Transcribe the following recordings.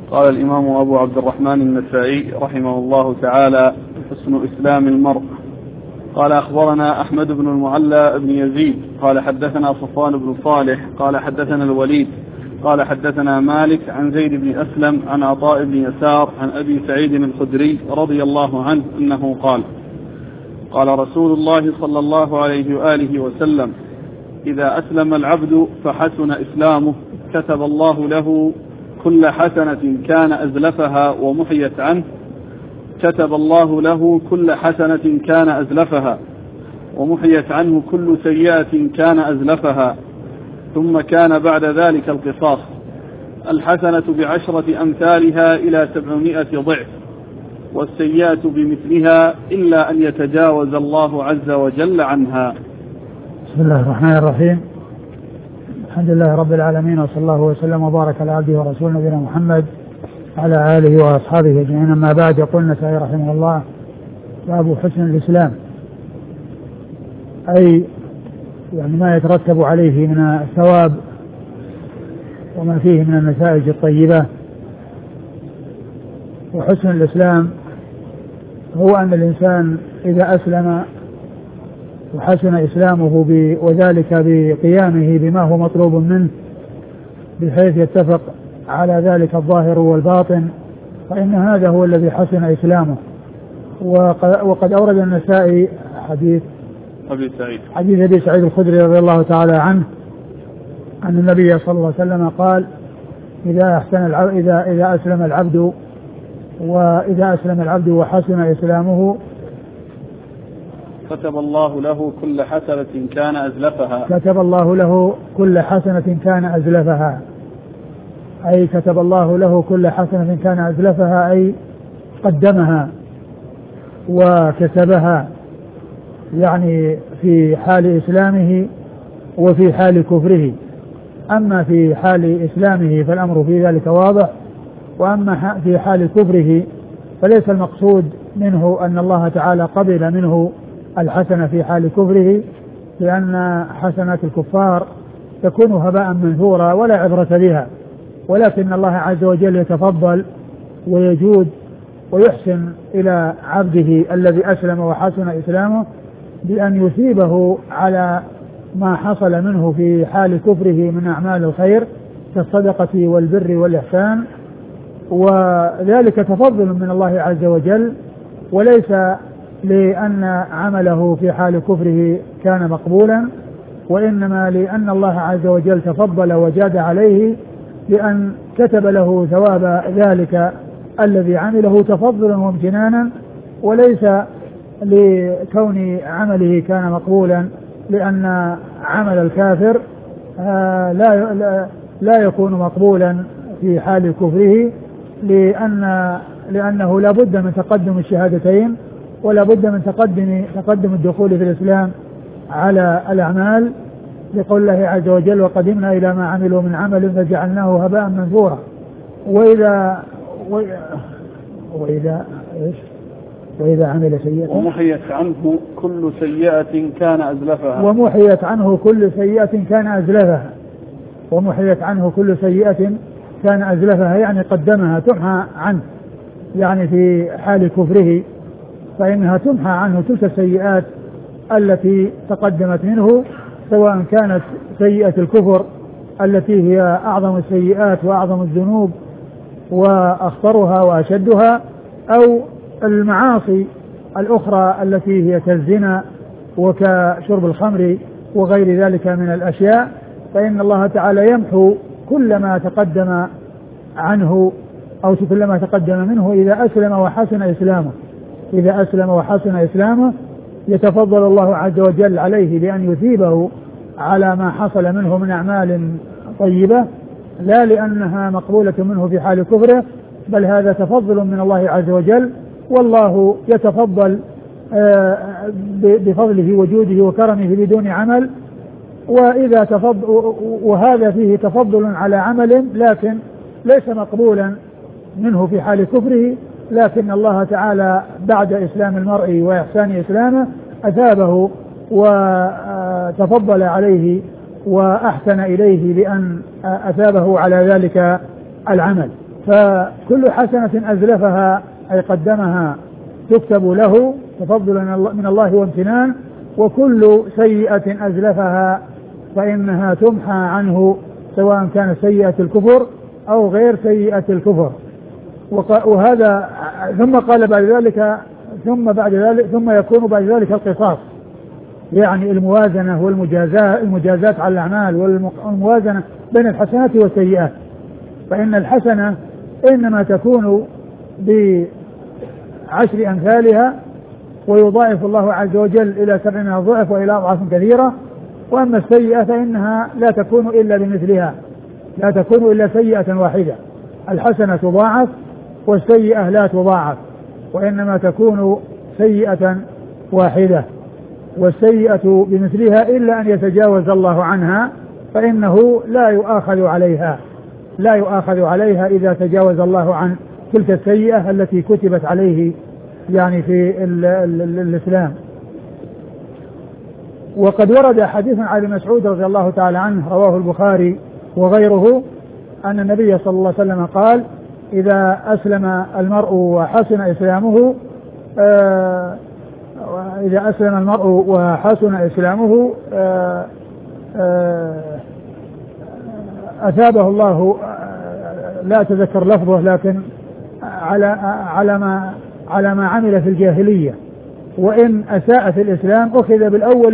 قال الإمام أبو عبد الرحمن النسائي رحمه الله تعالى: حسن إسلام المرء. قال أخبرنا أحمد بن المعلى بن يزيد قال حدثنا صفوان بن صالح قال حدثنا الوليد قال حدثنا مالك عن زيد بن أسلم عن عطاء بن يسار عن أبي سعيد الخدري رضي الله عنه أنه قال: قال رسول الله صلى الله عليه وآله وسلم: إذا أسلم العبد فحسن إسلامه كتب الله له كل حسنة كان أزلفها ومحيت عنه، كتب الله له كل حسنة كان أزلفها ومحيت عنه كل سيئة كان أزلفها، ثم كان بعد ذلك القصاص، الحسنة ب10 أمثالها إلى 700 ضعف، والسيئة بمثلها إلا أن يتجاوز الله عز وجل عنها. بسم الله الرحمن الرحيم. الحمد لله رب العالمين، وصلى الله وسلم وبارك على عبده ورسوله نبينا محمد على آله وأصحابه أجمعين. أما بعد، يقول النسائي رحمه الله: باب حسن الإسلام، أي يعني ما يترتب عليه من الثواب وما فيه من النتائج الطيبة. وحسن الإسلام هو أن الإنسان إذا أسلم وحسن إسلامه وذلك بقيامه بما هو مطلوب منه بحيث يتفق على ذلك الظاهر والباطن، فإن هذا هو الذي حسن إسلامه. وقد أورد النسائي حديث أبي سعيد الخدري رضي الله تعالى عنه أن النبي صلى الله عليه وسلم قال: إذا أسلم العبد وحسن إسلامه كتب الله له كل حسنة كان أزلفها. كتب الله له كل حسنة كان أزلفها، أي كتب الله له كل حسنة كان أزلفها، أي قدمها وكتبها، يعني في حال إسلامه وفي حال كفره. أما في حال إسلامه فالأمر في ذلك واضح، وأما في حال كفره فليس المقصود منه أن الله تعالى قبل منه الحسنة في حال كفره، لأن حسنات الكفار تكون هباء منثورا ولا عبرة بها، ولكن الله عز وجل يتفضل ويجود ويحسن إلى عبده الذي أسلم وحسن إسلامه بأن يثيبه على ما حصل منه في حال كفره من أعمال الخير كالصدقة والبر والإحسان، وذلك تفضل من الله عز وجل، وليس لأن عمله في حال كفره كان مقبولا، وإنما لأن الله عز وجل تفضل وجاد عليه بأن كتب له ثواب ذلك الذي عمله تفضلا وامتنانا، وليس لكون عمله كان مقبولا، لأن عمل الكافر لا يكون مقبولا في حال كفره، لأنه لا بد من تقدم الشهادتين، ولا بد من تقدم الدخول في الإسلام على الأعمال، لقول الله عز وجل: وقدمنا إلى ما عملوا من عمل فجعلناه هباء منثورا. وإذا عمل سيئة ومحيت عنه كل سيئة كان أزلفها. ومحيت عنه كل سيئة كان أزلفها. ومحيت عنه كل سيئة كان أزلفها، يعني قدمها، تمحى عنه، يعني في حال كفره فإنها تمحى عنه تلك السيئات التي تقدمت منه، سواء كانت سيئة الكفر التي هي أعظم السيئات وأعظم الذنوب وأخطرها وأشدها، أو المعاصي الأخرى التي هي كالزنا وكشرب الخمر وغير ذلك من الأشياء، فإن الله تعالى يمحو كل ما تقدم عنه أو كل ما تقدم منه إذا أسلم وحسن إسلامه. إذا أسلم وحسن إسلامه يتفضل الله عز وجل عليه بأن يثيبه على ما حصل منه من أعمال طيبة، لا لأنها مقبولة منه في حال كفره، بل هذا تفضل من الله عز وجل، والله يتفضل بفضله وجوده وكرمه بدون عمل. وهذا فيه تفضل على عمل لكن ليس مقبولا منه في حال كفره، لكن الله تعالى بعد إسلام المرء وإحسان إسلامه أثابه وتفضل عليه وأحسن إليه بأن أثابه على ذلك العمل. فكل حسنة أزلفها أي قدمها تكتب له تفضلا من الله وامتنان، وكل سيئة أزلفها فإنها تمحى عنه سواء كانت سيئة الكفر أو غير سيئة الكفر. وهذا ثم قال بعد ذلك ثم يكون بعد ذلك القصاص، يعني الموازنة والمجازات على الأعمال والموازنة بين الحسنات والسيئات. فإن الحسنة إنما تكون ب10 أمثالها ويضاعف الله عز وجل إلى 700 ضعف وإلى أضعاف كثيرة. وأما السيئة فإنها لا تكون إلا بمثلها، لا تكون إلا سيئة واحدة. الحسنة تضاعف والسيئة لا تضاعف، وإنما تكون سيئة واحدة، والسيئة بمثلها إلا أن يتجاوز الله عنها فإنه لا يؤاخذ عليها إذا تجاوز الله عن تلك السيئة التي كتبت عليه يعني في الإسلام. وقد ورد حديث عن ابن مسعود رضي الله تعالى عنه رواه البخاري وغيره أن النبي صلى الله عليه وسلم قال: إذا أسلم المرء وحسن إسلامه أثابه الله، لا أتذكر لفظه، لكن على ما عمل في الجاهلية، وإن أساء في الإسلام أخذ بالأول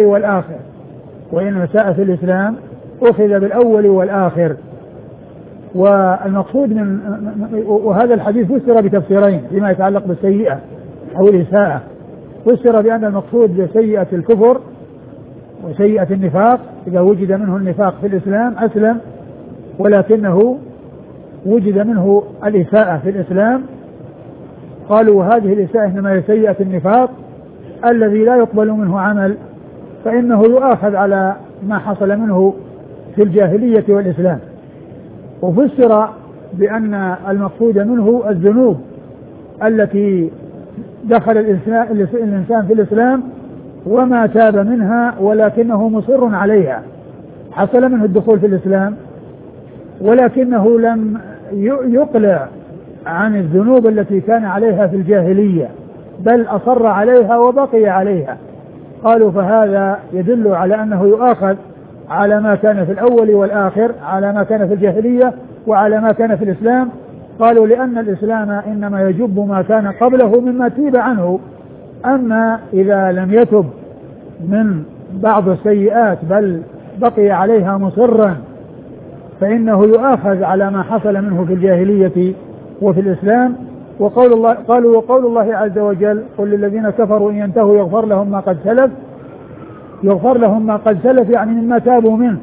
والآخر. والمقصود وهذا الحديث فسر بتفسيرين فيما يتعلق بالسيئة أو الإساءة. فسر بأن المقصود بسيئة الكفر وسيئة النفاق، إذا وجد منه النفاق في الإسلام أسلم ولكنه وجد منه الإساءة في الإسلام، قالوا هذه الإساءة إنما هي سيئة النفاق الذي لا يقبل منه عمل، فإنه يؤاخذ على ما حصل منه في الجاهلية والإسلام. وفسر بأن المقصود منه الذنوب التي دخل الإنسان في الإسلام وما تاب منها ولكنه مصر عليها، حصل منه الدخول في الإسلام ولكنه لم يقلع عن الذنوب التي كان عليها في الجاهلية، بل أصر عليها وبقي عليها. قالوا فهذا يدل على أنه يؤاخذ على ما كان في الأول والآخر، على ما كان في الجاهلية وعلى ما كان في الإسلام. قالوا لأن الإسلام إنما يجب ما كان قبله مما تيب عنه، أما إذا لم يتب من بعض السيئات بل بقي عليها مصرا فإنه يؤاخذ على ما حصل منه في الجاهلية وفي الإسلام. وقول الله عز وجل: قل للذين كفروا إن ينتهوا يغفر لهم ما قد سلف، يعني مما تابوا منه.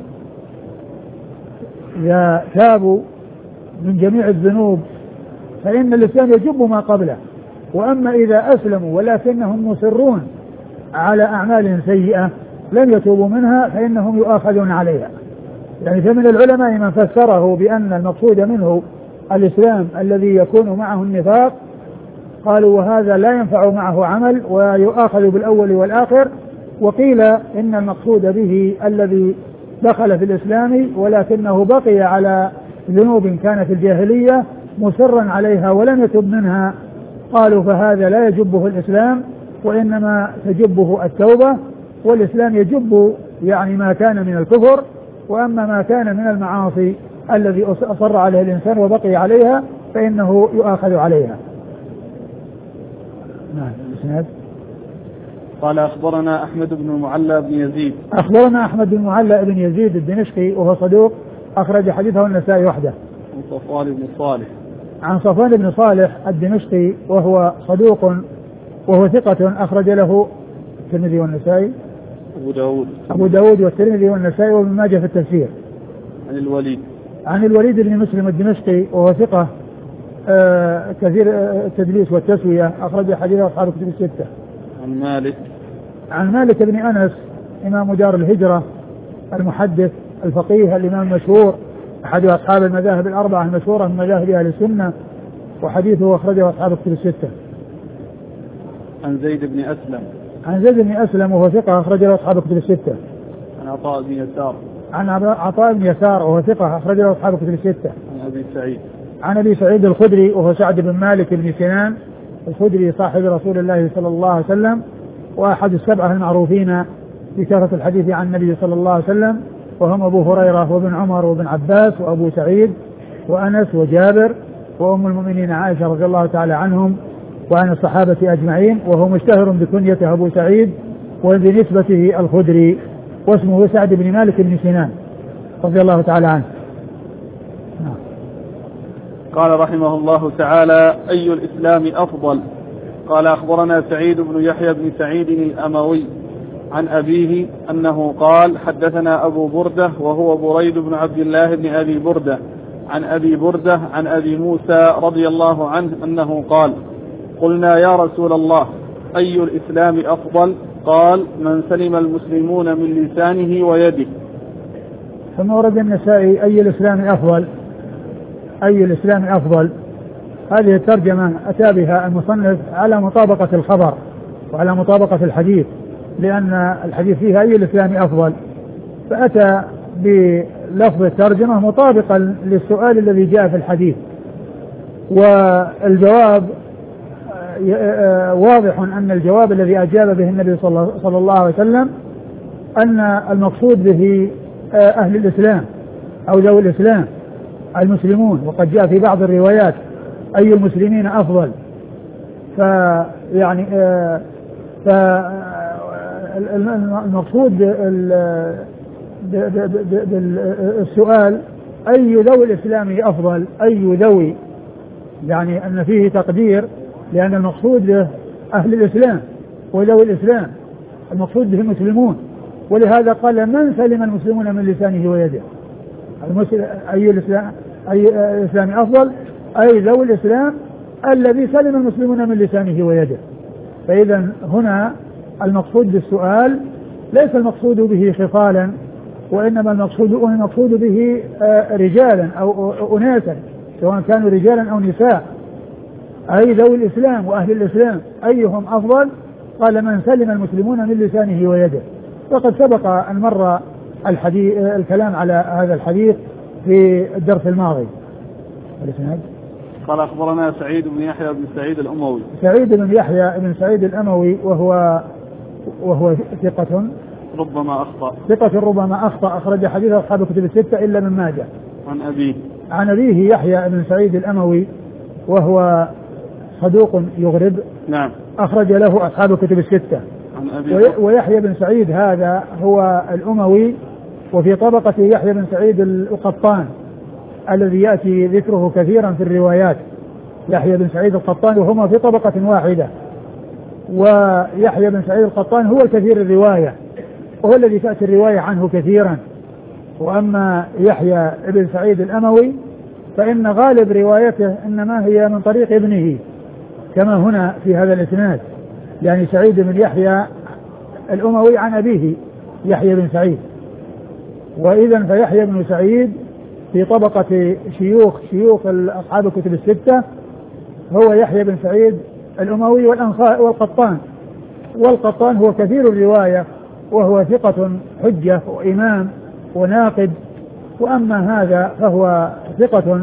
إذا تابوا من جميع الذنوب فإن الإسلام يجب ما قبله. وأما إذا أسلموا ولكنهم مصرون على أعمال سيئة لم يتوبوا منها فإنهم يؤاخذون عليها. يعني فمن العلماء من فسره بأن المقصود منه الإسلام الذي يكون معه النفاق، قالوا وهذا لا ينفع معه عمل ويؤاخذ بالأول والآخر. وقيل إن المقصود به الذي دخل في الإسلام ولكنه بقي على ذنوب كان في الجاهلية مصرا عليها ولم يتب منها، قالوا فهذا لا يجبه الإسلام وإنما تجبه التوبة، والإسلام يجب يعني ما كان من الكفر، وأما ما كان من المعاصي الذي أصر عليه الإنسان وبقي عليها فإنه يؤاخذ عليها. نعم. قال أخبرنا أحمد بن المعلى بن يزيد. أخبرنا أحمد بن المعلى بن يزيد الدمشقي وهو صدوق أخرج حديثه النسائي وحده. عن صفوان بن صالح الدمشقي وهو صدوق وهو ثقة أخرج له الترمذي والنسائي أبو داود والترمذي والنسائي وابن ماجه في التفسير. عن الوليد بن مسلم الدمشقي وهو ثقة كثير التدليس والتسوية أخرج حديثه أصحاب الكتب الستة. عن مالك بن أنس إمام دار الهجرة المحدث الفقيه الإمام المشهور أحد أصحاب المذاهب الأربعة المشهورة من مذاهب أهل السنة، وحديثه أخرجه أصحاب الكتب الستة. عن زيد بن أسلم وهو ثقة أخرجه أصحاب الكتب الستة. عن عطاء بن يسار وهو ثقة أخرجه أصحاب الكتب الستة. عن أبي سعيد الخدري وهو سعد بن مالك بن سنان الخدري صاحب رسول الله صلى الله عليه وسلم وأحد السبعة المعروفين بكثرة الحديث عن النبي صلى الله عليه وسلم، وهم أبو هريرة وابن عمر وابن عباس وأبو سعيد وأنس وجابر وأم المؤمنين عائشة رضي الله تعالى عنهم وعن الصحابة أجمعين، وهو مشتهر بكنيته أبو سعيد وبنسبته الخدري، واسمه سعد بن مالك بن سنان رضي الله تعالى عنه. قال رحمه الله تعالى: أي الإسلام أفضل؟ قال: أخبرنا سعيد بن يحيى بن سعيد الأموي عن أبيه أنه قال: حدثنا أبو بردة وهو بريد بن عبد الله بن أبي بردة عن أبي بردة عن أبي موسى رضي الله عنه أنه قال: قلنا يا رسول الله أي الإسلام أفضل؟ قال: من سلم المسلمون من لسانه ويده. ثم ورد النسائي: أي الإسلام أفضل؟ أي الإسلام أفضل؟ هذه الترجمة أتى بها المصنف على مطابقة الخبر وعلى مطابقة الحديث، لأن الحديث فيها أي الإسلام أفضل، فأتى بلفظ الترجمة مطابقا للسؤال الذي جاء في الحديث. والجواب واضح أن الجواب الذي أجاب به النبي صلى الله عليه وسلم أن المقصود به أهل الإسلام أو ذوي الإسلام المسلمون، وقد جاء في بعض الروايات أي المسلمين أفضل. فيعني المقصود بالسؤال أي ذوي الإسلام أفضل، أي ذوي، يعني أن فيه تقدير، لأن المقصود به أهل الإسلام وذوي الإسلام، المقصود به المسلمون، ولهذا قال: من سلم المسلمون من لسانه ويده. أي الإسلام أفضل؟ أي ذوي الإسلام الذي سلم المسلمون من لسانه ويده. فإذا هنا المقصود بالسؤال ليس المقصود به خصالا، وإنما المقصود به رجالا أو أناسا، سواء كانوا رجالا أو نساء. أي ذوي الإسلام وأهل الإسلام أيهم أفضل؟ قال: من سلم المسلمون من لسانه ويده. وقد سبق أن مر الكلام على هذا الحديث في الدرس الماضي. قال: أخبرنا سعيد بن يحيى بن سعيد الأموي. سعيد بن يحيى بن سعيد الأموي وهو ثقة ربما أخطأ أخرج حديث أصحاب الكتب الستة إلا من ماجه. عن أبيه يحيى بن سعيد الأموي وهو صدوق يغرب. نعم. أخرج له أصحاب الكتب الستة. ويحيى بن سعيد هذا هو الأموي، وفي طبقة يحيى بن سعيد القطان الذي يأتي ذكره كثيرا في الروايات. يحيى بن سعيد القطان وهما في طبقة واحدة، ويحيى بن سعيد القطان هو كثير الرواية، وهو الذي تأتي الرواية عنه كثيرا. وأما يحيى بن سعيد الأموي فإن غالب روايته إنما هي من طريق ابنه، كما هنا في هذا الإسناد، يعني سعيد بن يحيى الأموي عن أبيه يحيى بن سعيد. وإذا فيحيى بن سعيد في طبقة شيوخ أصحاب الكتب الستة هو يحيى بن سعيد الأموي والقطان. والقطان هو كثير الرواية، وهو ثقة حجة وإمام وناقد. وأما هذا فهو ثقة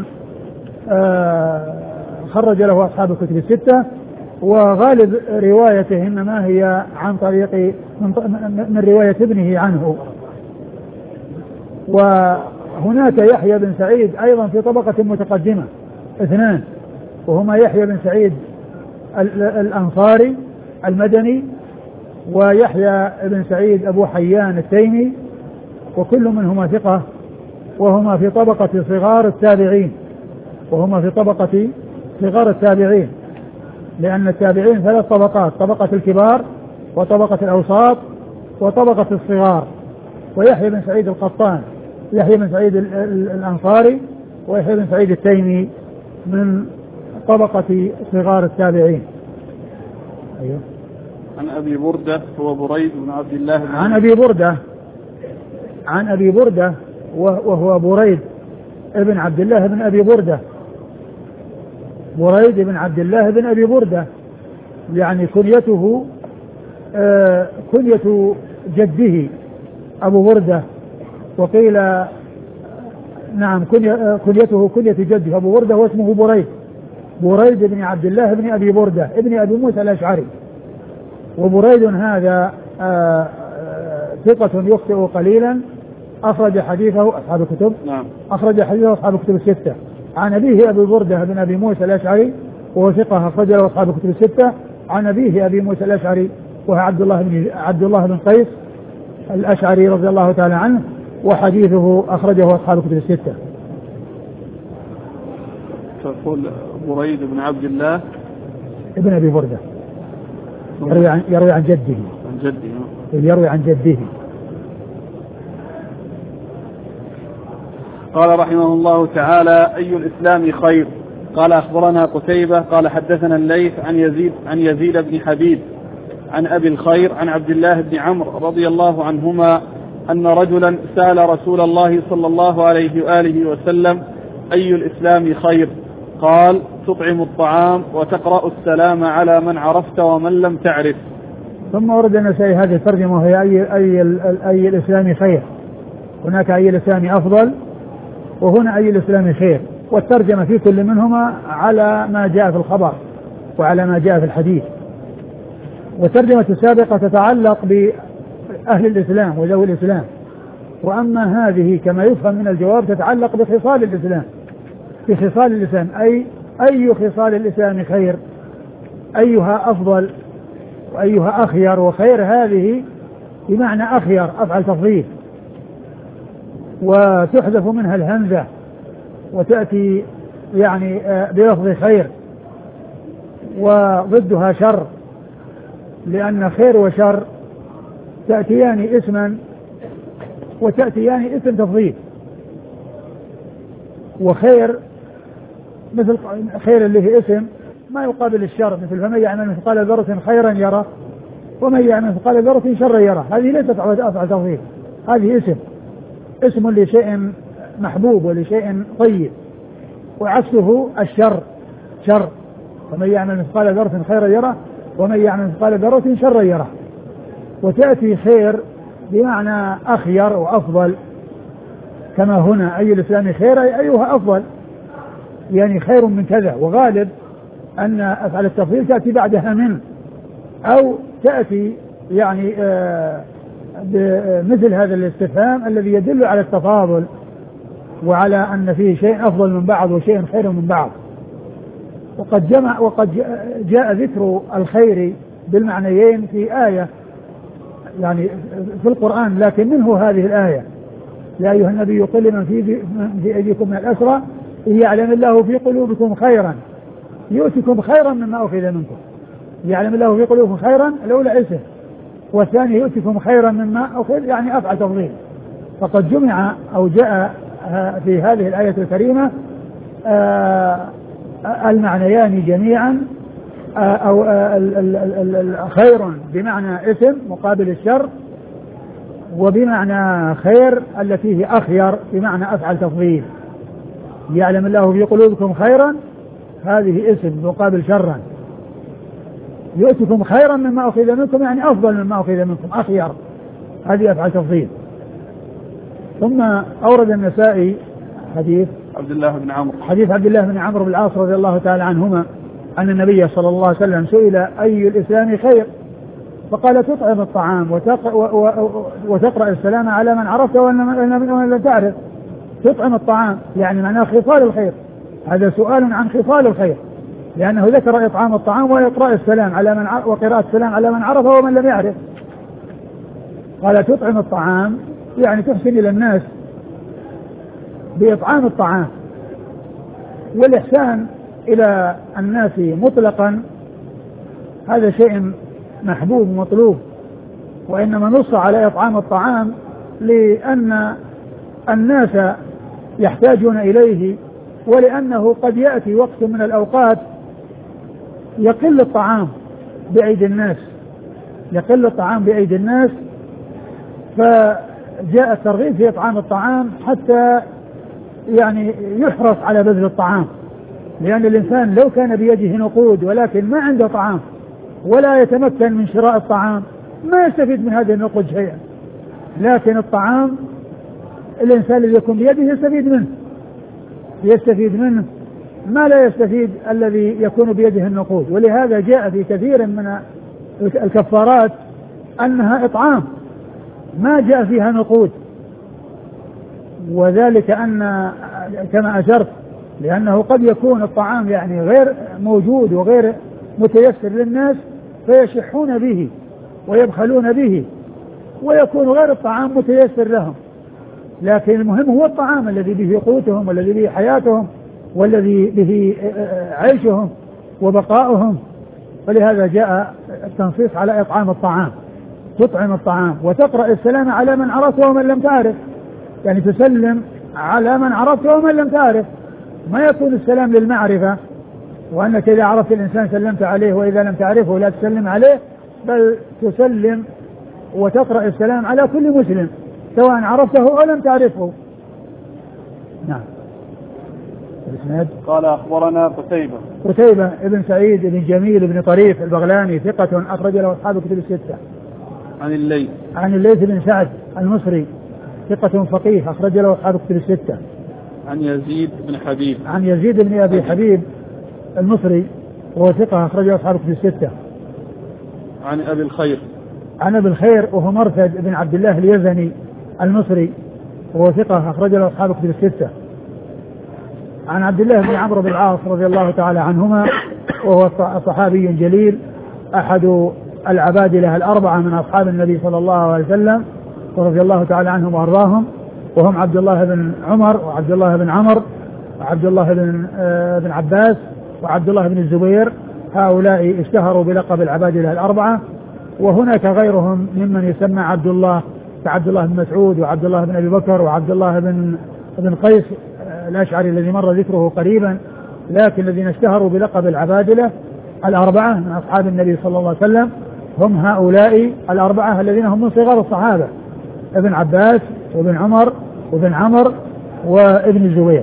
خرج له أصحاب الكتب الستة، وغالب روايته إنما هي عن طريق من رواية ابنه عنه. وهناك يحيى بن سعيد أيضا في طبقة متقدمة اثنان، وهما يحيى بن سعيد الأنصاري المدني ويحيى بن سعيد أبو حيان التيمي، وكل منهما ثقة، وهما في طبقة صغار التابعين، لأن التابعين ثلاث طبقات: طبقة الكبار وطبقة الأوساط وطبقة الصغار. ويحيى بن سعيد القطان يحيى بن سعيد الأنصاري ويحيى بن سعيد التيمي من طبقة صغار التابعين. أيوه. عن أبي بردة هو بريد بن عبد الله عن أبي بردة وهو بريد ابن عبد الله بن أبي بردة. بريد بن عبد الله بن أبي بردة يعني كنيته كنية جده أبو بردة، وقيل نعم كنيته كنية جده أبو بردة واسمه بريد بن عبد الله بن أبي بردة ابن أبي موسى الأشعري. وبريد هذا ثقة يخطئ قليلا، أخرج حديثه أصحاب الكتب. نعم. أخرج حديثه أصحاب الكتب الستة. عن أبيه أبي بردة بن أبي موسى الأشعري وهو ثقة أخرج له أصحاب الكتب الستة. عن أبيه أبي موسى الأشعري وهو عبد الله بن قيس الأشعري رضي الله تعالى عنه، وحديثه أخرجه أصحاب الكتب الستة. تقول بريد بن عبد الله ابن أبي بردة يروي عن جده. عن جده. يروي عن جده. قال رحمه الله تعالى: أي الإسلام خير؟ قال: أخبرنا قتيبة قال حدثنا الليث عن يزيد بن حبيب عن أبي الخير عن عبد الله بن عمرو رضي الله عنهما أن رجلا سأل رسول الله صلى الله عليه وآله وسلم: أي الإسلام خير؟ قال: تطعم الطعام وتقرأ السلام على من عرفت ومن لم تعرف. ثم ورد النسائي هذه الترجمة وهي أي الإسلام خير. هناك أي الإسلام أفضل، وهنا أي الإسلام خير، والترجمة في كل منهما على ما جاء في الخبر وعلى ما جاء في الحديث. والترجمة السابقة تتعلق بأهل الإسلام وذوي الإسلام، وأما هذه كما يفهم من الجواب تتعلق بخصال الإسلام. في خصال الإسلام أي خصال الإسلام خير؟ أيها أفضل وأيها أخير؟ وخير هذه بمعنى أخير، أفعل تفضيل، وتحذف منها الهمزة وتأتي يعني بلفظ خير، وضدها شر، لأن خير وشر تأتيان اسما وتأتيان اسم تفضيل. وخير مثل خير اللي هي اسم ما يقابل الشر، مثل فمن يعمل مثقال ذرة خيرا يره ومن يعمل مثقال ذرة شرا يره. هذه ليست أفعل تفضيل، هذه اسم لشيء محبوب ولشيء طيب، وعكسه الشر شر. فمن يعمل مثقال ذرة خيرا يره ومن يعمل مثقال ذرة شرا يره. وتأتي خير بمعنى أخير وأفضل، كما هنا أي الإسلام خير أي أيها أفضل، يعني خير من كذا. وغالب أن أفعل التفضيل تأتي بعدها من، أو تأتي يعني مثل هذا الاستفهام الذي يدل على التفاضل وعلى أن فيه شيء أفضل من بعض وشيء خير من بعض. وقد جاء ذكر الخير بالمعنيين في آية يعني في القرآن، لكن منه هذه الآية: يا أيها النبي قل لمن في أيديكم من الأسرى إن يعلم الله في قلوبكم خيرا يؤتكم خيرا مما أخذ منكم. يعلم الله في قلوبكم خيرا الأولى اسم، والثاني يؤتكم خيرا مما أخذ، يعني أفعل تفضيل. فقد جمع أو جاء في هذه الآية الكريمة المعنيان جميعا، أو خير بمعنى اسم مقابل الشر، وبمعنى خير التي هي أخير بمعنى أفعل تفضيل. يعلم الله في قلوبكم خيرا هذه اسم مقابل شرا، يؤتكم خيرا مما أخذ منكم يعني أفضل مما أخذ منكم، أخير، هذه أفعل تفضيل. ثم أورد النسائي حديث عبد الله بن عمرو بن العاص رضي الله تعالى عنهما أن النبي صلى الله عليه وسلم سئل أي الإسلام خير؟ فقال: تطعم الطعام وتقرأ السلام على من عرفت ومن لم تعرف. تطعم الطعام يعني معناه خصال الخير، هذا سؤال عن خصال الخير، لأنه ذكر إطعام الطعام وإقراء السلام على وقراءة السلام على من عرف ومن لم يعرف. قال: تطعم الطعام يعني تحسن إلى الناس بإطعام الطعام. والإحسان إلى الناس مطلقا هذا شيء محبوب مطلوب، وإنما نص على إطعام الطعام لأن الناس يحتاجون إليه، ولأنه قد يأتي وقت من الأوقات يقل الطعام بأيدي الناس، فجاء الترغيب في إطعام الطعام حتى يعني يحرص على بذل الطعام، لأن الإنسان لو كان بيده نقود ولكن ما عنده طعام ولا يتمكن من شراء الطعام ما يستفيد من هذه النقود شيئا. لكن الطعام الإنسان الذي يكون بيده يستفيد منه، يستفيد منه ما لا يستفيد الذي يكون بيده النقود. ولهذا جاء في كثير من الكفارات أنها إطعام ما جاء فيها نقود، وذلك أن كما أشرت لأنه قد يكون الطعام يعني غير موجود وغير متيسر للناس فيشحون به ويبخلون به، ويكون غير الطعام متيسر لهم، لكن المهم هو الطعام الذي به قوتهم والذي به حياتهم والذي به عيشهم وبقاؤهم. ولهذا جاء التنصيص على إطعام الطعام، تطعم الطعام وتقرأ السلام على من عرفت ومن لم تعرف، يعني تسلم على من عرفت ومن لم تعرف. ما يكون السلام للمعرفة وأنك إذا عرفت الإنسان سلمت عليه وإذا لم تعرفه لا تسلم عليه، بل تسلم وتقرأ السلام على كل مسلم سواء عرفته أو لم تعرفه. نعم. الإسناد قال أخبرنا قتيبة ابن سعيد بن جميل بن طريف البغلاني ثقة أخرج له أصحاب كتب الستة. عن الليث بن سعد المصري ثقة فقيه أخرج له أصحاب كتب الستة. عن يزيد بن أبي حبيب المصري وهو ثقة أخرج له أصحاب كتب الستة. عن أبي الخير وهو مرثد بن عبد الله اليزني المصري وهو ثقة أخرج له أصحاب كتب الستة. عن عبد الله بن عمرو بن العاص رضي الله تعالى عنهما وهو صحابي جليل أحد العبادلة الأربعة من أصحاب النبي صلى الله عليه وسلم ورضي الله تعالى عنهم وأرضاهم، وهم عبد الله بن عمر وعبد الله بن عمر وعبد الله بن عباس وعبد الله بن الزبير. هؤلاء اشتهروا بلقب العبادلة الأربعة، وهناك غيرهم ممن يسمى عبد الله كعبد الله بن مسعود وعبد الله بن أبي بكر وعبد الله بن قيس الأشعري الذي مر ذكره قريبا، لكن الذين اشتهروا بلقب العبادلة الأربعة من أصحاب النبي صلى الله عليه وسلم هم هؤلاء الأربعة الذين هم من صغار الصحابة: ابن عباس وابن عمر وابن عمر وابن الزبير.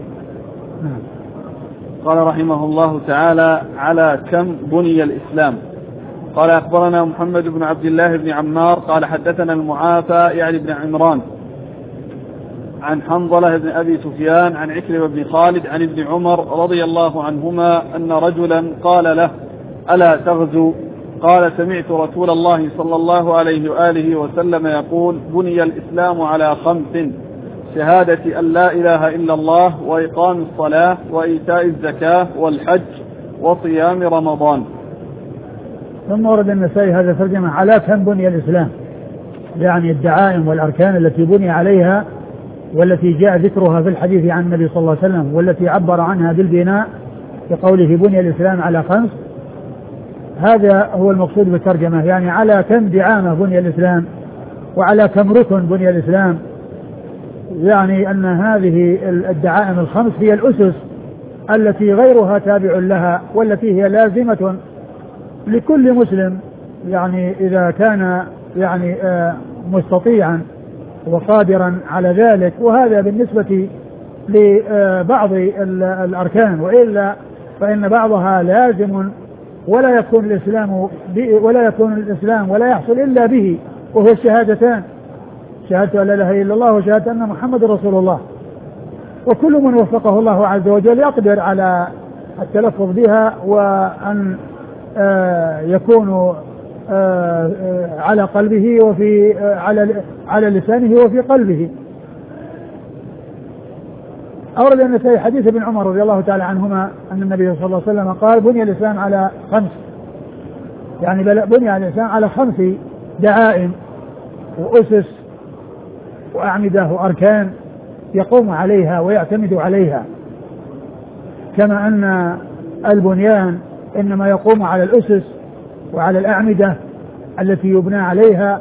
قال رحمه الله تعالى: على كم بني الإسلام؟ قال أخبرنا محمد بن عبد الله بن عمار قال حدثنا المعافى يعني بن عمران عن حنظلة بن أبي سفيان عن عكرمة بن خالد عن ابن عمر رضي الله عنهما أن رجلا قال له: ألا تغزو؟ قال: سمعت رسول الله صلى الله عليه وآله وسلم يقول: بني الإسلام على 5: شهادة أن لا إله إلا الله وإقام الصلاة وإيتاء الزكاة والحج وصيام رمضان. ثم ورد النسائي هذا ترجمة على كم بني الإسلام، يعني الدعائم والأركان التي بني عليها والتي جاء ذكرها في الحديث عن النبي صلى الله عليه وسلم والتي عبر عنها بالبناء بقوله بني الإسلام على 5. هذا هو المقصود بالترجمة، يعني على كم دعامة بني الإسلام وعلى كم ركن بني الإسلام، يعني أن هذه الدعائم 5 هي الأسس التي غيرها تابع لها والتي هي لازمة لكل مسلم، يعني إذا كان يعني مستطيعا وقادرا على ذلك. وهذا بالنسبة لبعض الأركان، وإلا فإن بعضها لازم ولا يكون الإسلام ولا يحصل إلا به، وهو الشهادتان: شهادة أن لا إله إلا الله وشهادة أن محمد رسول الله. وكل من وفقه الله عز وجل يقدر على التلفظ بها وأن يكون على قلبه وفي على لسانه وفي قلبه. أورد النسائي حديث ابن عمر رضي الله تعالى عنهما أن النبي صلى الله عليه وسلم قال: بني الإسلام على 5، يعني بني الإسلام على 5 دعائم وأسس وأعمدة وأركان يقوم عليها ويعتمد عليها، كما أن البنيان إنما يقوم على الأسس وعلى الأعمدة التي يبنى عليها،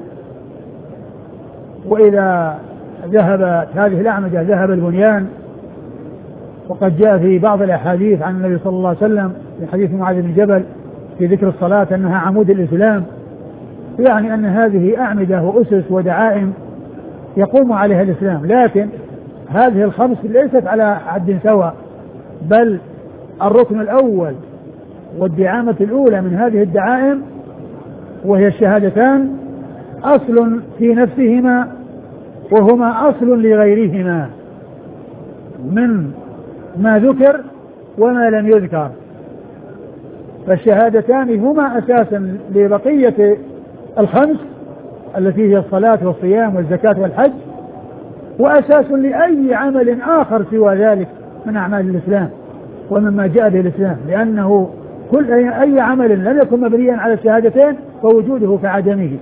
وإذا ذهبت هذه الأعمدة ذهب البنيان. وقد جاء في بعض الأحاديث عن النبي صلى الله عليه وسلم في حديث معاذ بن جبل في ذكر الصلاة أنها عمود الإسلام، يعني أن هذه أعمدة وأسس ودعائم يقوم عليها الإسلام. لكن هذه 5 ليست على حد سواء، بل الركن الأول والدعامة الأولى من هذه الدعائم وهي الشهادتان أصل في نفسهما، وهما أصل لغيرهما من ما ذكر وما لم يذكر. فالشهادتان هما أساسا لبقية الخمس التي هي الصلاة والصيام والزكاة والحج، وأساس لأي عمل آخر سوى ذلك من أعمال الإسلام ومما جاء به الإسلام، لأنه كل أي عمل لم يكن مبنيا على الشهادتين فوجوده كعدمه.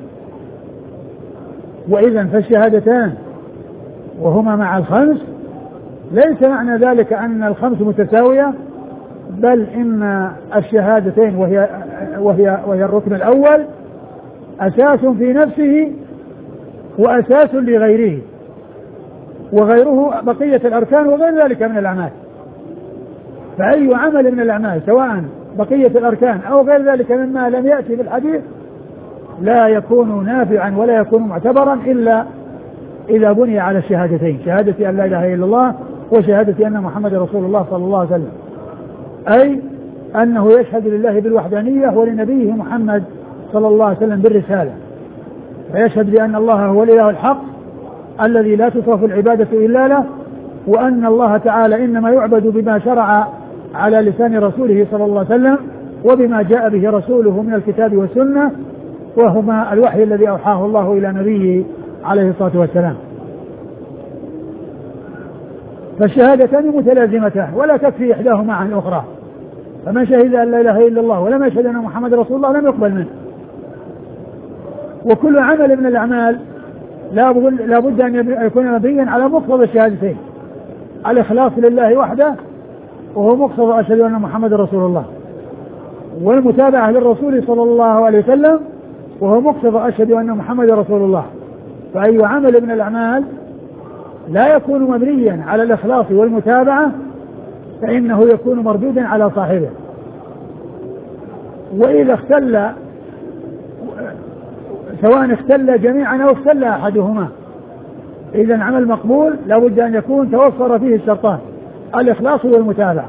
وإذا فالشهادتان وهما مع الخمس ليس معنى ذلك أن الخمس متساوية، بل إن الشهادتين وهي الركن الأول أساس في نفسه وأساس لغيره، وغيره بقية الأركان وغير ذلك من الأعمال. فأي عمل من الأعمال سواء بقية الأركان أو غير ذلك مما لم يأتي بالحديث لا يكون نافعا ولا يكون معتبرا إلا إذا بني على الشهادتين، شهادة أن لا إله إلا الله وشهادة أن محمد رسول الله صلى الله عليه وسلم، أي أنه يشهد لله بالوحدانية ولنبيه محمد صلى الله عليه وسلم بالرسالة، فيشهد بأن الله هو الإله الحق الذي لا تصرف العبادة إلا له، وأن الله تعالى إنما يعبد بما شرع على لسان رسوله صلى الله عليه وسلم وبما جاء به رسوله من الكتاب والسنة، وهما الوحي الذي أوحاه الله إلى نبيه عليه الصلاة والسلام. فالشهادتان متلازمتان ولا تكفي إحداهما عن الأخرى، فمن شهد أن لا إله إلا الله ولم يشهد أن محمد رسول الله لم يقبل منه. وكل عمل من الأعمال لا بد أن يكون مبنيا على مقتضى الشهادتين، الإخلاص لله وحده وهو مقتضى أشهد أن محمد رسول الله، والمتابعة للرسول صلى الله عليه وسلم وهو مقتضى أشهد أن محمد رسول الله. فأي عمل من الأعمال لا يكون مبنيا على الإخلاص والمتابعة فإنه يكون مردودا على صاحبه. وإذا اختل سواء اختل جميعا أو اختل أحدهما، إذا عمل مقبول لا بد أن يكون توفر فيه الشرطان الإخلاص والمتابعة.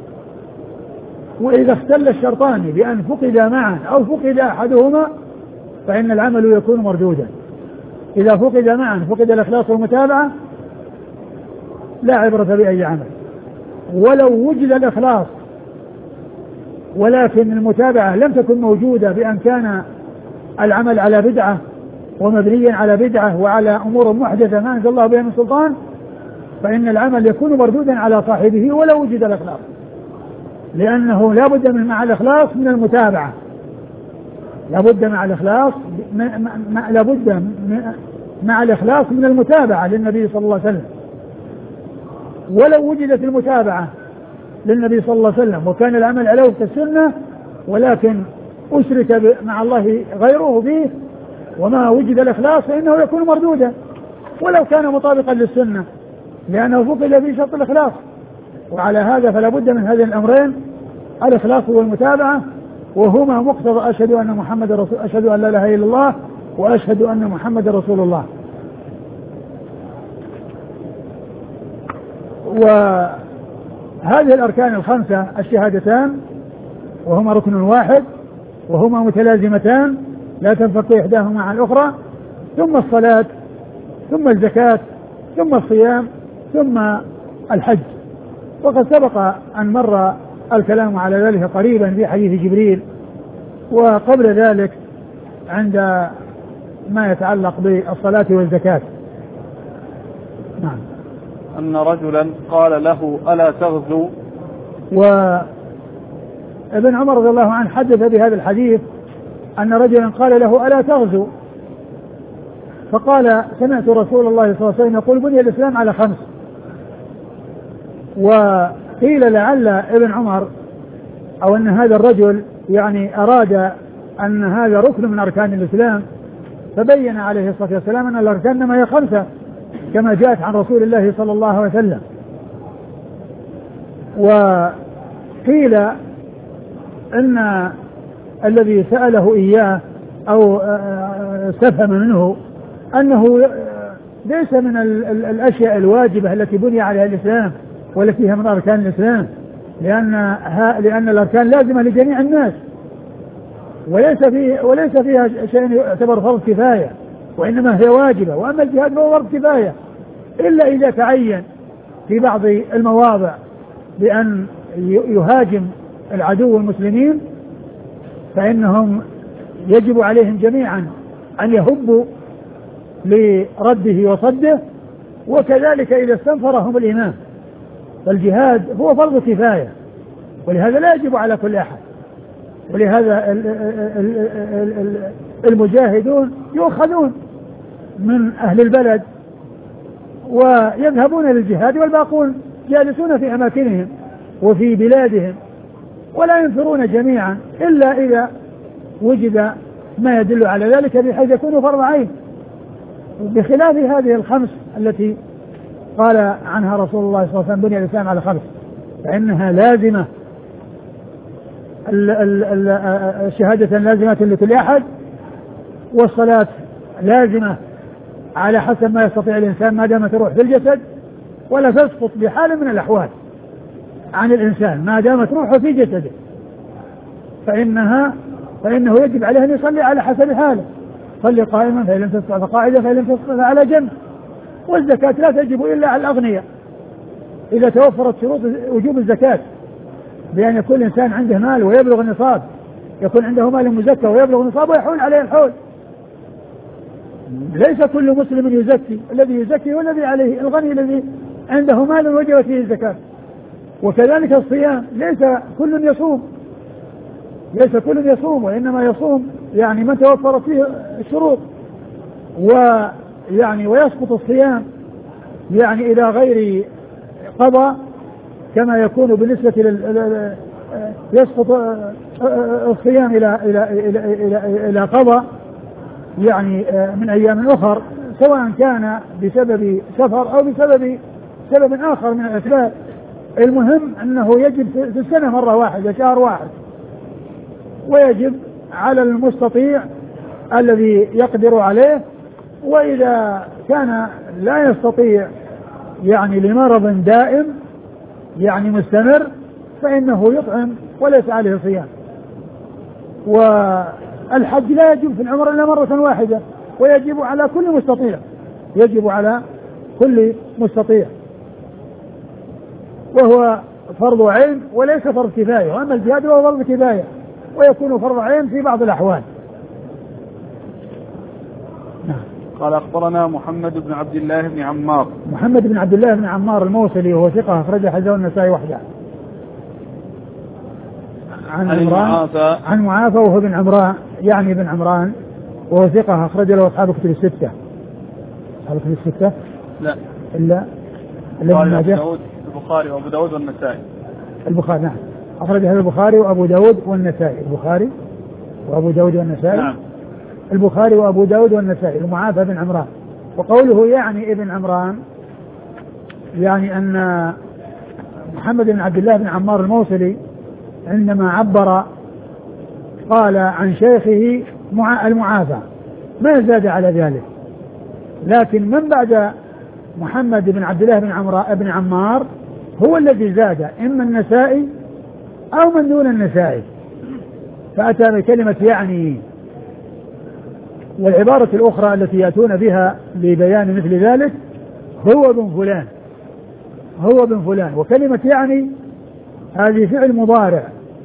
وإذا اختل الشرطان بأن فقد معا أو فقد أحدهما فإن العمل يكون مردودا. إذا فقد معا فقد الإخلاص والمتابعة لا عبرة بأي عمل. ولو وجد الإخلاص ولكن المتابعة لم تكن موجودة بأن كان العمل على بدعة ومبنيا على بدعة وعلى أمور محدثة ما أنزل الله بها من سلطان فإن العمل يكون مردودا على صاحبه ولو وجد الإخلاص، لأنه لا بد من مع الإخلاص من المتابعة، لا بد مع الإخلاص مع الإخلاص من المتابعة للنبي صلى الله عليه وسلم. ولو وجدت المتابعة للنبي صلى الله عليه وسلم وكان العمل على وفق السنة ولكن أشرك مع الله غيره به وما وجد الإخلاص فإنه يكون مردودا ولو كان مطابقا للسنة، لأنه فقد في شرط الإخلاص. وعلى هذا فلا بد من هذين الأمرين الإخلاص والمتابعة، وهما مقتضى أشهد أن محمد رسول، أشهد أن لا إله إلا الله وأشهد أن محمد رسول الله. وهذه الأركان الخمسة الشهادتان وهما ركن واحد وهما متلازمتان لا تنفك إحداهما عن الأخرى، ثم الصلاة ثم الزكاة ثم الصيام ثم الحج. وقد سبق أن مر الكلام على ذلك قريبا في حديث جبريل، وقبل ذلك عند ما يتعلق بالصلاة والزكاة. نعم. أن رجلا قال له ألا تغزو، وابن عمر رضي الله عنه حدث بهذا الحديث أن رجلا قال له ألا تغزو، فقال سمعت رسول الله صلى الله عليه وسلم يقول بني الإسلام على 5. وقيل لعل ابن عمر أو أن هذا الرجل يعني أراد أن هذا ركن من أركان الإسلام، فبين عليه الصلاة والسلام أن الأركان ما هي 5 كما جاءت عن رسول الله صلى الله عليه وسلم. وقيل أن الذي سأله إياه أو استفهم منه أنه ليس من الأشياء الواجبة التي بني عليها الإسلام والتي هي من أركان الإسلام، لأن الأركان لازمة لجميع الناس وليس فيها شيء يعتبر فرض كفاية، وإنما هي واجبة. وأما الجهاد فهو فرض كفاية إلا إذا تعين في بعض المواضع بأن يهاجم العدو المسلمين فإنهم يجب عليهم جميعا أن يهبوا لرده وصده، وكذلك إذا استنفرهم الإمام. فالجهاد هو فرض كفاية، ولهذا لا يجب على كل أحد، ولهذا المجاهدون يؤخذون من أهل البلد ويذهبون للجهاد، والباقون جالسون في أماكنهم وفي بلادهم ولا ينفرون جميعا إلا إذا وجد ما يدل على ذلك بحيث يكون فرض عين، بخلاف هذه الخمس التي قال عنها رسول الله صلى الله عليه وسلم بني الإسلام على خمس، فإنها لازمة، الشهادة لازمة لكل أحد، والصلاة لازمة على حسب ما يستطيع الإنسان ما دامت الروح في الجسد، ولا تسقط بحال من الأحوال عن الإنسان ما دامت روحه في جسده، فإنه يجب عليه أن يصلي على حسب حاله، صلي قائما فإن لم تستطع فقاعدا فإن لم تستطع على جنب. والزكاة لا تجب إلا على الأغنياء إذا توفرت شروط وجوب الزكاة، بأن يكون الإنسان عنده مال ويبلغ النصاب، يكون عنده مال مزكى ويبلغ النصاب ويحول عليه الحول. ليس كل مسلم يزكي، الذي يزكي هو الذي عليه الغني الذي عنده مال وجبت فيه الزكاة. وكذلك الصيام، ليس كل يصوم وإنما يصوم يعني من توفرت فيه الشروط، ويسقط الصيام يعني إلى غير قضاء، كما يكون بالنسبة يسقط الصيام إلى قضاء يعني من أيام أخر، سواء كان بسبب سفر أو بسبب آخر من الأسباب. المهم أنه يجب في السنة مرة واحدة، شهر واحد، ويجب على المستطيع الذي يقدر عليه. وإذا كان لا يستطيع يعني لمرض دائم يعني مستمر فإنه يطعم وليس عليه صيام. والحج لا يجب في العمر إلا مرة واحدة، ويجب على كل مستطيع، وهو فرض عين وليس فرض كفاية. وأما الجهاد هو فرض كفاية ويكون فرض عين في بعض الأحوال. قال أخبرنا محمد بن عبد الله بن عمار. محمد بن عبد الله بن عمار الموصلي وهو ثقة أخرج حديثه النسائي وحده. عن معافى وهو بن عمران يعني بن عمران وهو ثقة أخرج له أصحاب كتب الستة. أصحاب كتب الستة؟ لا إلا البخاري وأبو داود والنسائي. البخاري نعم أخرج هذا البخاري وأبو داود والنسائي. البخاري وأبو داود والنسائي. نعم. البخاري وأبو داود والنسائي. المعافى بن عمران. وقوله يعني ابن عمران يعني أن محمد بن عبد الله بن عمار الموصلي عندما عبر قال عن شيخه المعافى، ما زاد على ذلك. لكن من بعد محمد بن عبد الله بن عمار هو الذي زاد، إما النسائي أو من دون النسائي، فأتى بكلمة يعني. والعبارة الأخرى التي يأتون بها لبيان مثل ذلك هو بن فلان. وكلمة يعني هذه فعل مضارع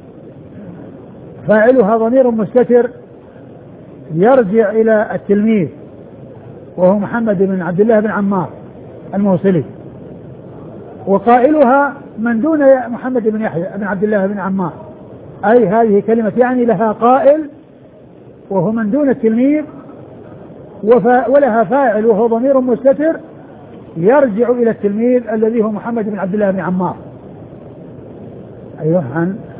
فاعلها ضمير مستتر يرجع إلى التلميذ وهو محمد بن عبد الله بن عمار الموصلي، وقائلها من دون محمد بن يحيى بن عبد الله بن عمار، أي هذه كلمة يعني لها قائل وهو من دون التلميذ، ولها فاعل وهو ضمير مستتر يرجع إلى التلميذ الذي هو محمد بن عبد الله بن عمار. أيوه.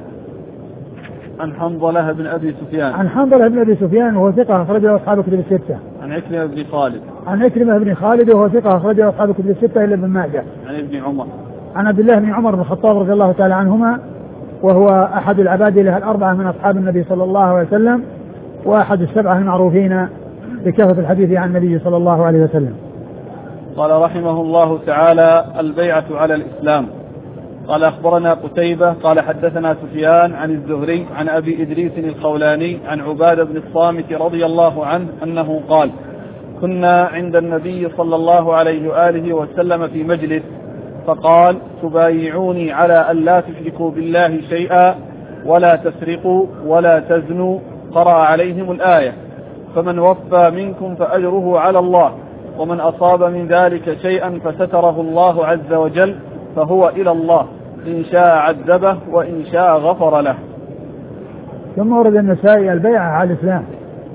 عن حنظلة بن أبي سفيان. عن حنظلة بن أبي سفيان وهو ثقة أخرجه أصحاب الكتب الستة. عن عكرمة بن خالد. عن عكرمة بن خالد وهو ثقة أخرجه أصحاب الكتب الستة إلا ابن ماجه. عن ابن عمر. عن عبد الله بن عمر بن الخطاب رضي الله تعالى عنهما، وهو أحد العبادلة الأربعة من أصحاب النبي صلى الله عليه وسلم، وأحد السبعة المعروفين بكثرة الحديث عن النبي صلى الله عليه وسلم. قال رحمه الله تعالى: البيعة على الإسلام. قال أخبرنا قتيبة قال حدثنا سفيان عن الزهري عن أبي إدريس الخولاني عن عبادة بن الصامت رضي الله عنه أنه قال: كنا عند النبي صلى الله عليه وآله وسلم في مجلس فقال تبايعوني على أن لا تشركوا بالله شيئا ولا تسرقوا ولا تزنوا، قرأ عليهم الآية: فمن وفى منكم فأجره على الله، ومن أصاب من ذلك شيئا فستره الله عز وجل فهو إلى الله، إن شاء عذبه وإن شاء غفر له. ثم ورد النسائي البيعة على الإسلام،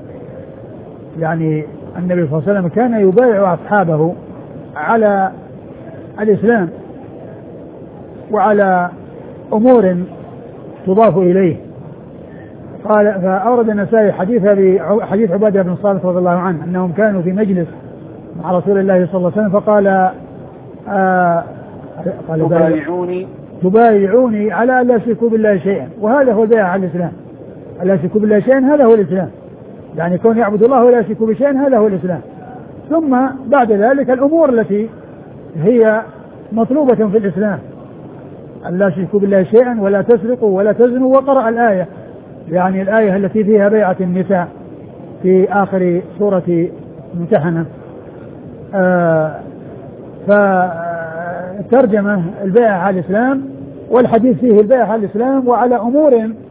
يعني النبي صلى الله عليه وسلم كان يبايع أصحابه على الإسلام وعلى أمور تضاف إليه. قال فأورد النسائي حديث عبادة بن الصامت رضي الله عنه أنهم كانوا في مجلس مع رسول الله صلى الله عليه وسلم فقال تبايعوني على أن لا يشركوا بالله شيئا، وهذا هو البيع على الإسلام. ألا يشركوا بالله شيئا هذا هو الإسلام، يعني كون يعبد الله ولا يشركوا بشيء هذا هو الإسلام. ثم بعد ذلك الأمور التي هي مطلوبة في الإسلام: أن لا يشركوا بالله شيئا ولا تسرقوا ولا تزنوا، وقرأ الآية، يعني الآية التي فيها بيعة النساء في آخر سورة ممتحنة. فترجمة البيعة على الإسلام، والحديث فيه البيعة على الإسلام وعلى أمور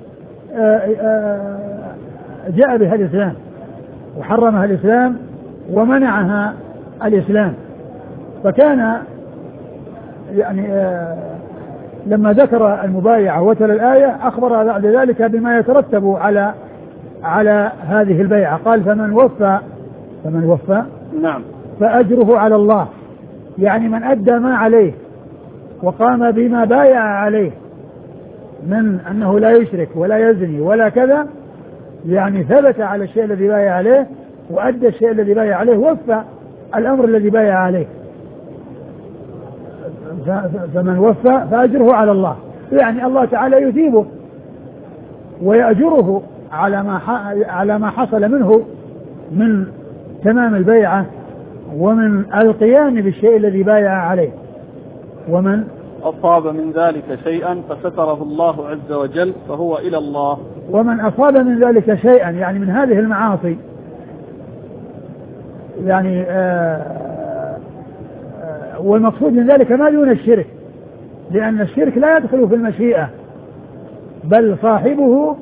جاء بها الإسلام وحرمها الإسلام ومنعها الإسلام. فكان يعني لما ذكر المبايعة وتلا الآية أخبر بعد ذلك بما يترتب على هذه البيعة. قال فمن وفى نعم فأجره على الله، يعني من أدى ما عليه وقام بما بايع عليه من أنه لا يشرك ولا يزني ولا كذا، يعني ثبت على الشيء الذي بايع عليه وأدى الشيء الذي بايع عليه، وفى الأمر الذي بايع عليه. فمن وفى فأجره على الله، يعني الله تعالى يثيبه ويأجره على ما حصل منه من تمام البيعة ومن القيام بالشيء الذي بايع عليه. ومن أصاب من ذلك شيئا فستره الله عز وجل فهو إلى الله. ومن أصاب من ذلك شيئا يعني من هذه المعاصي، يعني والمقصود من ذلك ما دون الشرك، لأن الشرك لا يدخل في المشيئة بل صاحبه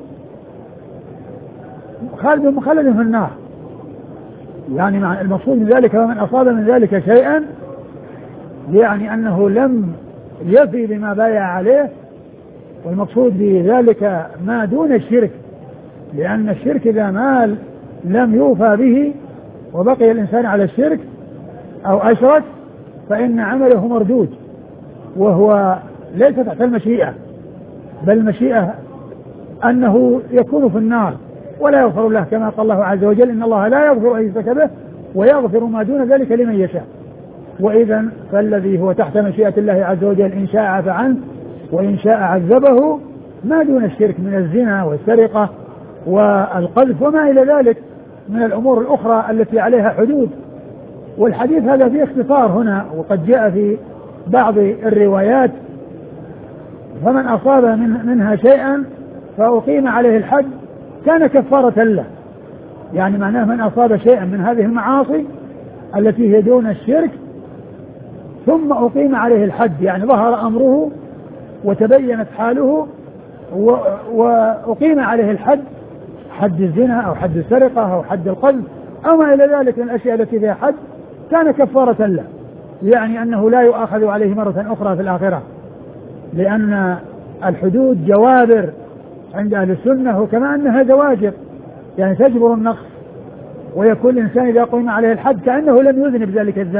مخلد في النار. يعني المقصود من ذلك ومن أصاب من ذلك شيئا يعني أنه لم يفي بما بايع عليه، والمقصود بذلك ما دون الشرك، لأن الشرك إذا ما لم يوفى به وبقي الإنسان على الشرك أو أشرك فإن عمله مردود، وهو ليس تحت المشيئة، بل المشيئة أنه يكون في النار ولا يغفر له، كما قال الله عز وجل: إن الله لا يغفر أن يشرك به ويغفر ما دون ذلك لمن يشاء. وإذا فالذي هو تحت مشيئة الله عز وجل إن شاء عفى عنه وإن شاء عذبه ما دون الشرك من الزنا والسرقة والقذف وما إلى ذلك من الأمور الأخرى التي عليها حدود. والحديث هذا فيه اختصار هنا، وقد جاء في بعض الروايات: فمن أصاب منها شيئا فأقيم عليه الحد كان كفارة له، يعني معناه من أصاب شيئا من هذه المعاصي التي هي دون الشرك ثم أقيم عليه الحد، يعني ظهر أمره وتبينت حاله وأقيم عليه الحد، حد الزنا أو حد السرقة أو حد القذف أو ما إلى ذلك من الأشياء التي فيها حد، كان كفارة له، يعني أنه لا يؤاخذ عليه مرة أخرى في الآخرة، لأن الحدود جوابر عند أهل السنة، وكما أنها زواجر يعني تجبر النقص، ويكون الإنسان إذا قيم عليه الحد كأنه لم يذنب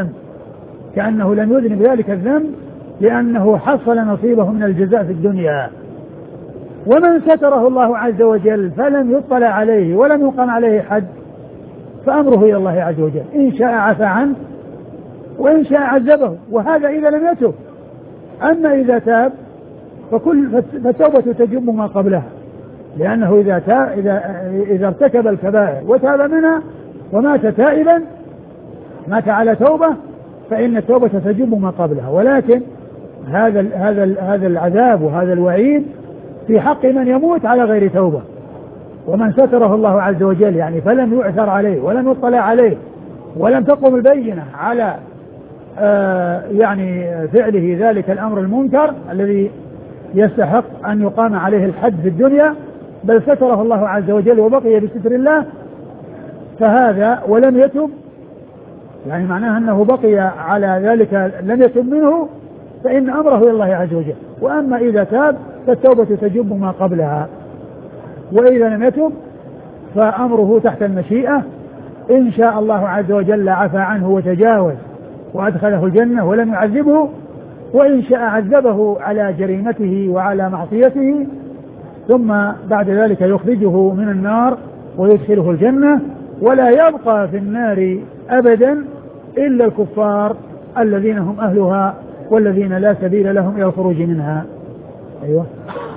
ذلك الذنب لأنه حصل نصيبه من الجزاء في الدنيا. ومن ستره الله عز وجل فلم يطلع عليه ولم يقام عليه حد فأمره إلى الله عز وجل، إن شاء عفى عنه وإن شاء عذبه، وهذا إذا لم يتب. أما إذا تاب فالتوبة تجب ما قبلها، لأنه إذا ارتكب الكبائر وتاب منها ومات تائبا مات على توبة فإن التوبة تجب ما قبلها. ولكن هذا العذاب وهذا الوعيد في حق من يموت على غير توبة. ومن ستره الله عز وجل يعني فلم يعثر عليه ولم يطلع عليه ولم تقم البينة على يعني فعله ذلك الأمر المنكر الذي يستحق أن يقام عليه الحد في الدنيا، بل ستره الله عز وجل وبقي بستر الله، فهذا ولم يتب، يعني معناه أنه بقي على ذلك لم يتب منه، فإن أمره إلى الله عز وجل. وأما إذا تاب فالتوبة تجب ما قبلها، وإذا لم يتب فأمره تحت المشيئة، إن شاء الله عز وجل عفى عنه وتجاوز وأدخله الجنة ولم يعذبه، وإن شاء عذبه على جريمته وعلى معصيته، ثم بعد ذلك يخرجه من النار ويدخله الجنة، ولا يبقى في النار أبدا إلا الكفار الذين هم أهلها والذين لا سبيل لهم إلى الخروج منها. أيوة.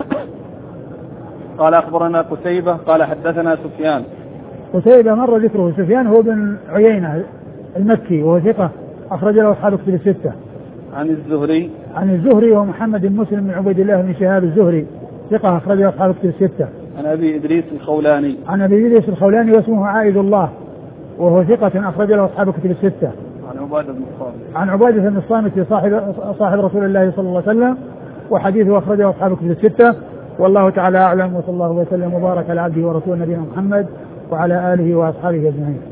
قال أخبرنا قتيبة قال حدثنا سفيان. قتيبة مر ذكره. سفيان هو بن عيينة المكي وهو ثقة أخرج له أصحاب الكتب الستة. عن الزهري ومحمد بن مسلم بن عبيد الله بن شهاب الزهري ثقة أخرج له أصحاب الكتب الستة. عن أبي إدريس الخولاني واسمه عائد الله وهو ثقة أخرج له أصحاب الكتب الستة. عن عبادة بن الصامت صاحب رسول الله صلى الله عليه وسلم، وحديثه أخرجه أصحاب الكتب الستة. والله تعالى أعلم، وصلى الله وسلم وبارك على عبده ورسوله نبينا محمد وعلى آله وأصحابه أجمعين.